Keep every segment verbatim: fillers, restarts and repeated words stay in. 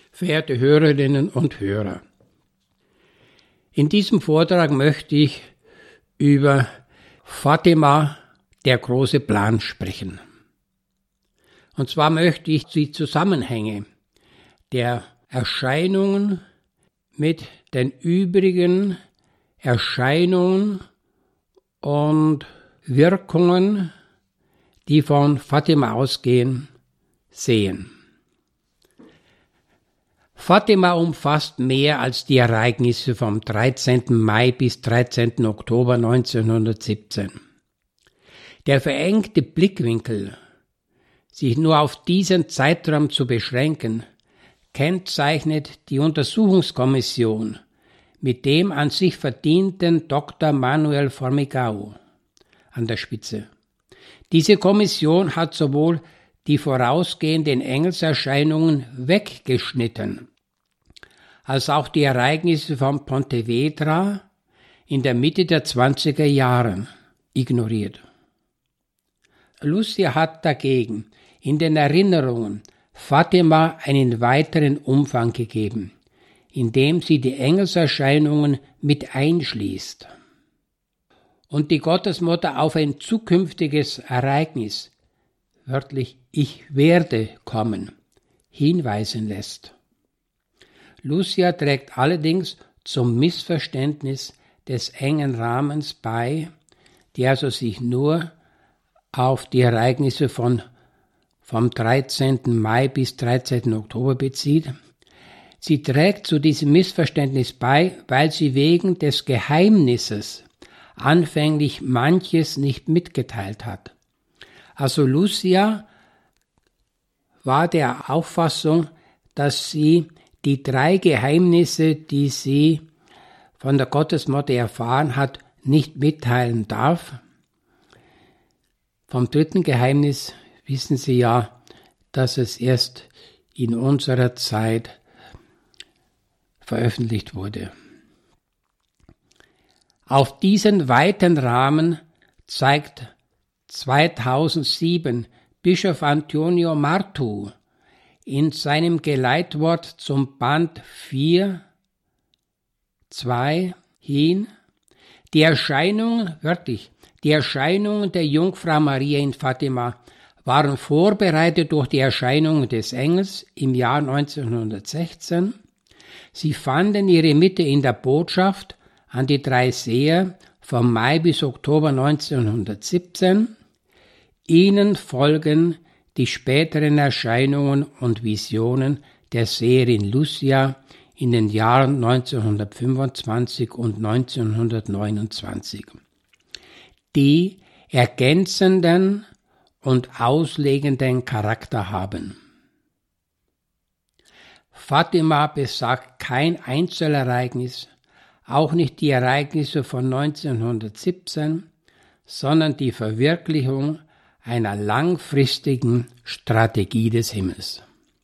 verehrte Hörerinnen und Hörer. In diesem Vortrag möchte ich über Fatima, der große Plan, sprechen. Und zwar möchte ich die Zusammenhänge der Erscheinungen mit den übrigen Erscheinungen und Wirkungen, die von Fatima ausgehen, sehen. Fatima umfasst mehr als die Ereignisse vom dreizehnten Mai bis dreizehnten Oktober neunzehnhundertsiebzehn. Der verengte Blickwinkel, sich nur auf diesen Zeitraum zu beschränken, kennzeichnet die Untersuchungskommission mit dem an sich verdienten Doktor Manuel Formigao an der Spitze. Diese Kommission hat sowohl die vorausgehenden Engelserscheinungen weggeschnitten, als auch die Ereignisse von Pontevedra in der Mitte der zwanziger Jahre ignoriert. Lucia hat dagegen in den Erinnerungen Fatima einen weiteren Umfang gegeben, indem sie die Engelserscheinungen mit einschließt und die Gottesmutter auf ein zukünftiges Ereignis, wörtlich ich werde kommen, hinweisen lässt. Lucia trägt allerdings zum Missverständnis des engen Rahmens bei, die also sich nur auf die Ereignisse von, vom dreizehnten Mai bis dreizehnten Oktober bezieht. Sie trägt zu diesem Missverständnis bei, weil sie wegen des Geheimnisses anfänglich manches nicht mitgeteilt hat. Also Lucia war der Auffassung, dass sie die drei Geheimnisse, die sie von der Gottesmutter erfahren hat, nicht mitteilen darf. Vom dritten Geheimnis wissen Sie ja, dass es erst in unserer Zeit veröffentlicht wurde. Auf diesen weiten Rahmen zeigt zweitausendsieben Bischof Antonio Martu in seinem Geleitwort zum Band vier, zwei hin, die Erscheinungen, wörtlich, die Erscheinungen der Jungfrau Maria in Fatima waren vorbereitet durch die Erscheinungen des Engels im Jahr neunzehnhundertsechzehn. Sie fanden ihre Mitte in der Botschaft an die drei Seher vom Mai bis Oktober neunzehnhundertsiebzehn. Ihnen folgen die späteren Erscheinungen und Visionen der Seherin Lucia in den Jahren neunzehnhundertfünfundzwanzig und neunzehnhundertneunundzwanzig, die ergänzenden und auslegenden Charakter haben. Fatima besagt kein Einzelereignis, auch nicht die Ereignisse von neunzehnhundertsiebzehn, sondern die Verwirklichung einer langfristigen Strategie des Himmels.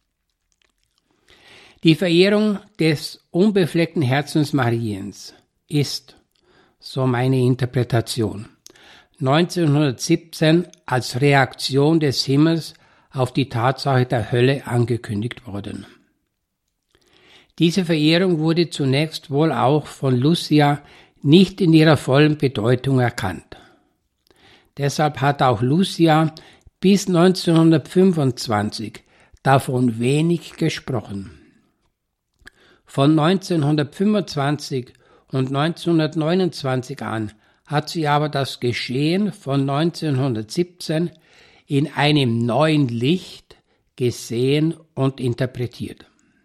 Die Verehrung des unbefleckten Herzens Mariens ist, so meine Interpretation, neunzehnhundertsiebzehn als Reaktion des Himmels auf die Tatsache der Hölle angekündigt worden. Diese Verehrung wurde zunächst wohl auch von Lucia nicht in ihrer vollen Bedeutung erkannt. Deshalb hat auch Lucia bis neunzehnhundertfünfundzwanzig davon wenig gesprochen. Von neunzehnhundertfünfundzwanzig und neunzehnhundertneunundzwanzig an hat sie aber das Geschehen von neunzehnhundertsiebzehn in einem neuen Licht gesehen und interpretiert.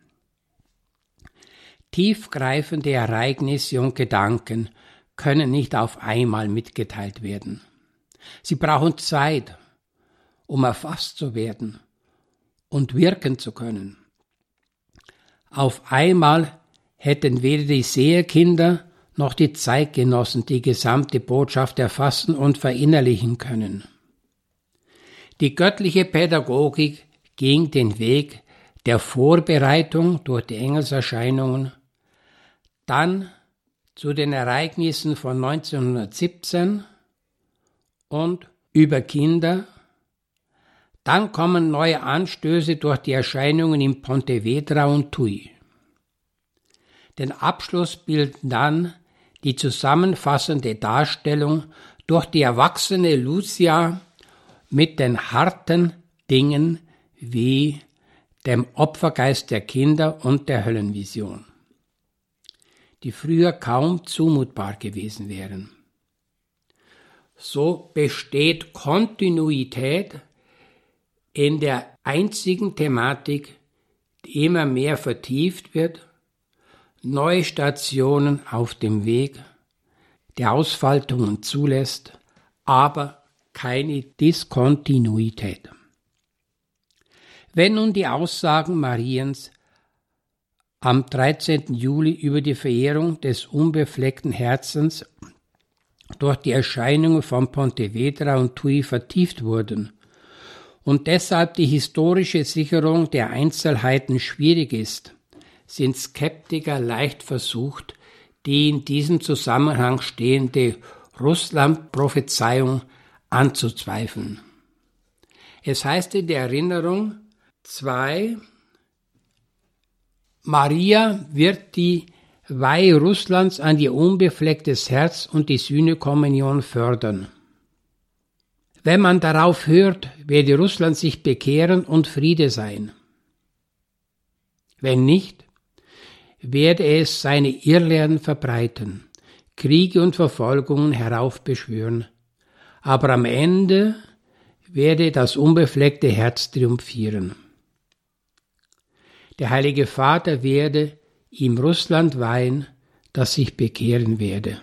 Tiefgreifende Ereignisse und Gedanken können nicht auf einmal mitgeteilt werden. Sie brauchen Zeit, um erfasst zu werden und wirken zu können. Auf einmal hätten weder die Seherkinder noch die Zeitgenossen die gesamte Botschaft erfassen und verinnerlichen können. Die göttliche Pädagogik ging den Weg der Vorbereitung durch die Engelserscheinungen, dann zu den Ereignissen von neunzehnhundertsiebzehn und über Kinder, Dann kommen neue Anstöße durch die Erscheinungen in Pontevedra und Tui. Den Abschluss bildet dann die zusammenfassende Darstellung durch die erwachsene Lucia mit den harten Dingen wie dem Opfergeist der Kinder und der Höllenvision, die früher kaum zumutbar gewesen wären. So besteht Kontinuität in der einzigen Thematik, die immer mehr vertieft wird, neue Stationen auf dem Weg der Ausfaltungen zulässt, aber keine Diskontinuität. Wenn nun die Aussagen Mariens am dreizehnten Juli über die Verehrung des unbefleckten Herzens durch die Erscheinungen von Pontevedra und Tui vertieft wurden und deshalb die historische Sicherung der Einzelheiten schwierig ist, sind Skeptiker leicht versucht, die in diesem Zusammenhang stehende Russland-Prophezeiung anzuzweifeln. Es heißt in der Erinnerung zwei, Maria wird die Weihe Russlands an ihr unbeflecktes Herz und die Sühnekommunion fördern. Wenn man darauf hört, werde Russland sich bekehren und Friede sein. Wenn nicht, werde es seine Irrlehren verbreiten, Kriege und Verfolgungen heraufbeschwören, aber am Ende werde das unbefleckte Herz triumphieren. Der Heilige Vater werde ihm Russland weihen, das sich bekehren werde.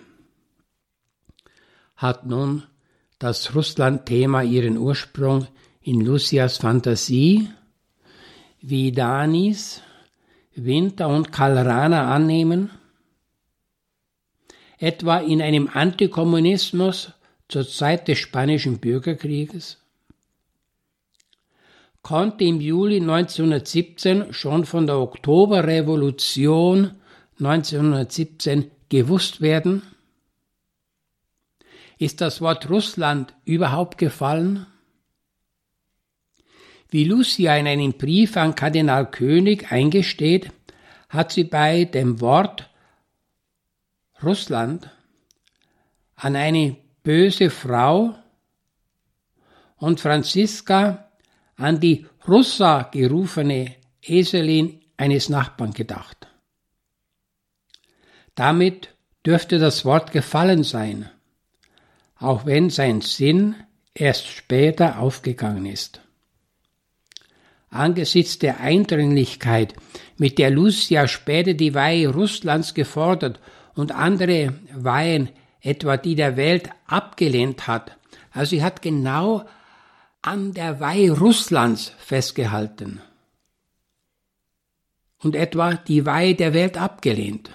Hat nun das Russland-Thema ihren Ursprung in Lucias Fantasie, wie Danis, Winter und Kalrana annehmen? Etwa in einem Antikommunismus zur Zeit des Spanischen Bürgerkrieges? Konnte im Juli neunzehnhundertsiebzehn schon von der Oktoberrevolution neunzehnhundertsiebzehn gewusst werden? Ist das Wort Russland überhaupt gefallen? Wie Lucia in einem Brief an Kardinal König eingesteht, hat sie bei dem Wort Russland an eine böse Frau und Franziska an die Russa gerufene Eselin eines Nachbarn gedacht. Damit dürfte das Wort gefallen sein, auch wenn sein Sinn erst später aufgegangen ist. Angesichts der Eindringlichkeit, mit der Lucia später die Weihe Russlands gefordert und andere Weihen, etwa die der Welt, abgelehnt hat, also sie hat genau an der Weihe Russlands festgehalten und etwa die Weihe der Welt abgelehnt.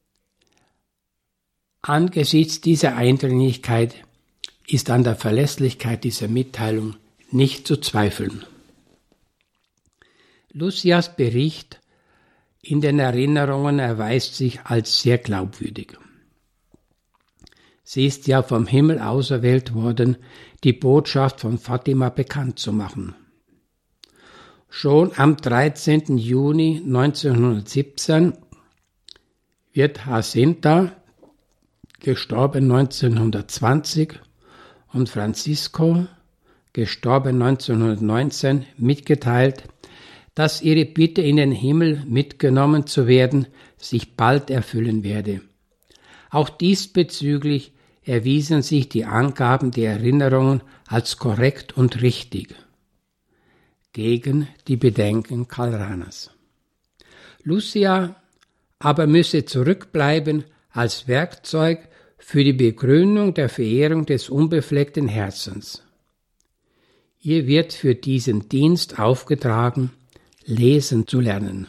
Angesichts dieser Eindringlichkeit ist an der Verlässlichkeit dieser Mitteilung nicht zu zweifeln. Lucias Bericht in den Erinnerungen erweist sich als sehr glaubwürdig. Sie ist ja vom Himmel auserwählt worden, die Botschaft von Fatima bekannt zu machen. Schon am dreizehnten Juni neunzehnhundertsiebzehn wird Jacinta, gestorben neunzehnhundertzwanzig, und Francisco, gestorben neunzehnhundertneunzehn, mitgeteilt, dass ihre Bitte in den Himmel mitgenommen zu werden sich bald erfüllen werde. Auch diesbezüglich erwiesen sich die Angaben der Erinnerungen als korrekt und richtig, gegen die Bedenken Kalranas. Lucia aber müsse zurückbleiben als Werkzeug für die Begründung der Verehrung des unbefleckten Herzens. Ihr wird für diesen Dienst aufgetragen, lesen zu lernen.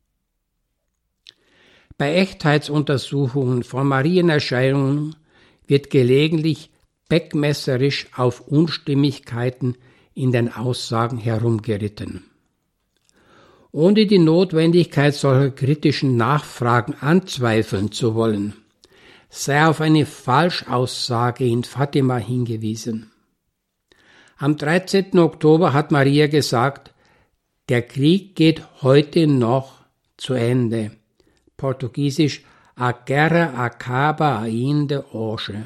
Bei Echtheitsuntersuchungen von Marienerscheinungen wird gelegentlich beckmesserisch auf Unstimmigkeiten in den Aussagen herumgeritten. Ohne die Notwendigkeit solcher kritischen Nachfragen anzweifeln zu wollen, sei auf eine Falschaussage in Fatima hingewiesen. Am dreizehnten Oktober hat Maria gesagt, der Krieg geht heute noch zu Ende. Portugiesisch A guerra acaba ainda hoje.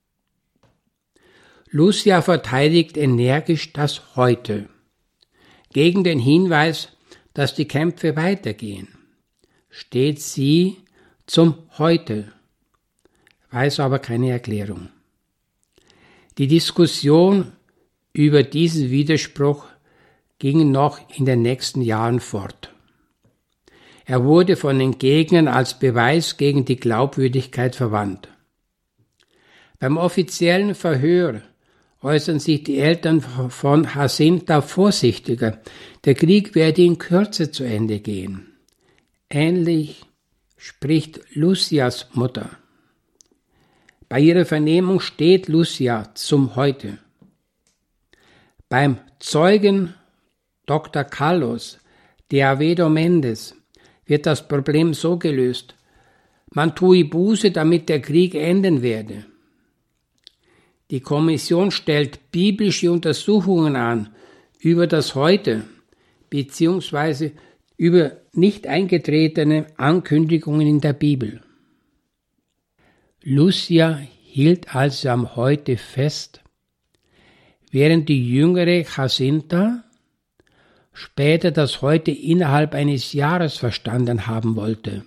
Lucia verteidigt energisch das Heute gegen den Hinweis, dass die Kämpfe weitergehen. Steht sie zum Heute, weiß aber keine Erklärung. Die Diskussion über diesen Widerspruch ging noch in den nächsten Jahren fort. Er wurde von den Gegnern als Beweis gegen die Glaubwürdigkeit verwandt. Beim offiziellen Verhör äußern sich die Eltern von Jacinta vorsichtiger. Der Krieg werde in Kürze zu Ende gehen. Ähnlich spricht Lucias Mutter. Bei ihrer Vernehmung steht Lucia zum Heute. Beim Zeugen Doktor Carlos de Avedo Mendes wird das Problem so gelöst: Man tue Buße, damit der Krieg enden werde. Die Kommission stellt biblische Untersuchungen an über das Heute bzw. über nicht eingetretene Ankündigungen in der Bibel. Lucia hielt also am Heute fest, während die jüngere Jacinta später das Heute innerhalb eines Jahres verstanden haben wollte,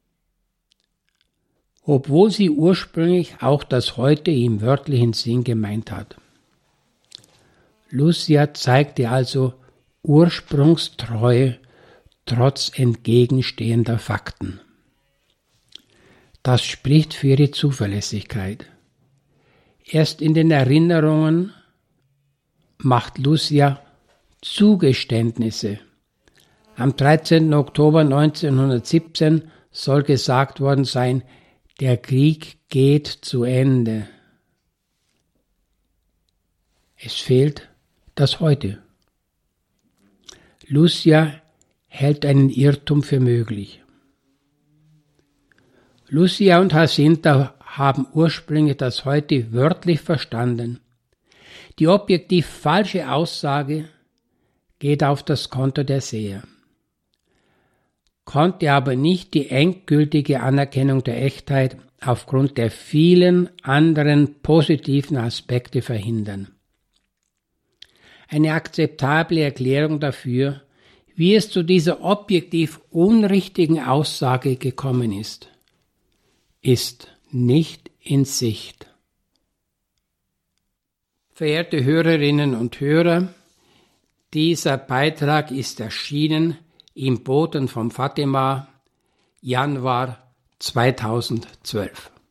obwohl sie ursprünglich auch das Heute im wörtlichen Sinn gemeint hat. Lucia zeigte also Ursprungstreue trotz entgegenstehender Fakten. Das spricht für ihre Zuverlässigkeit. Erst in den Erinnerungen macht Lucia Zugeständnisse. Am dreizehnten Oktober neunzehnhundertsiebzehn soll gesagt worden sein, der Krieg geht zu Ende. Es fehlt das Heute. Lucia hält einen Irrtum für möglich. Lucia und Jacinta haben ursprünglich das Heute wörtlich verstanden. Die objektiv falsche Aussage geht auf das Konto der Seher, konnte aber nicht die endgültige Anerkennung der Echtheit aufgrund der vielen anderen positiven Aspekte verhindern. Eine akzeptable Erklärung dafür, wie es zu dieser objektiv unrichtigen Aussage gekommen ist, ist nicht in Sicht. Verehrte Hörerinnen und Hörer, dieser Beitrag ist erschienen im Boten von Fatima, Januar zweitausendzwölf.